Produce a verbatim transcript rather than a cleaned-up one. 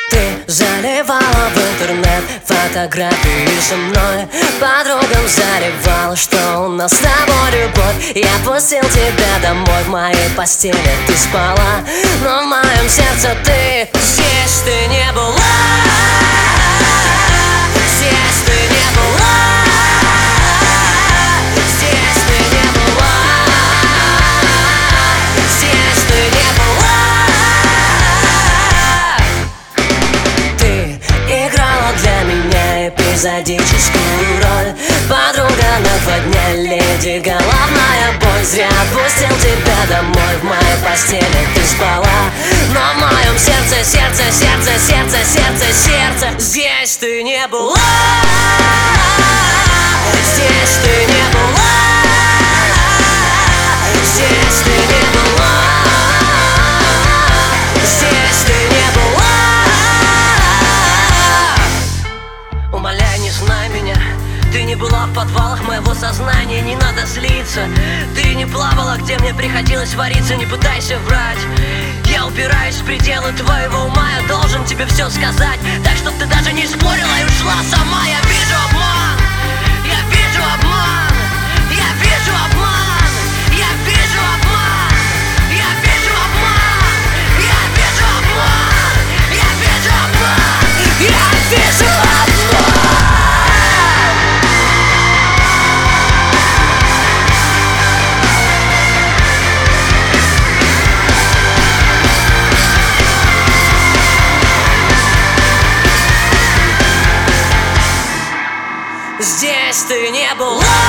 Ты заливала в интернет фотографии со мной, подругам заливала, что у нас с тобой любовь. Я пустил тебя домой, в моей постели ты спала, но в моем сердце ты. Здесь ты не была, здесь ты не была, здесь ты не была, здесь ты не была. Ты играла для меня эпизодическую роль, подруга на два дня, леди головная боль. Зря отпустил тебя домой, в моей постели ты спала, но в моем сердце, сердце, сердце, сердце, сердце, сердце. Здесь ты не была, здесь ты не была, здесь ты не была, здесь ты не была. Умоляю, не знай меня, ты не была в подвалах моего сознания, не надо злиться. Ты не плавала, где мне приходилось вариться, не пытайся врать. Я упираюсь в пределы твоего ума, я должен тебе все сказать, так чтоб ты даже не спорила и ушла сама. Я вижу обман, я вижу обман, я вижу обман, я вижу обман, я вижу обман, я вижу обман, я вижу обман, я вижу обман. Здесь ты не была.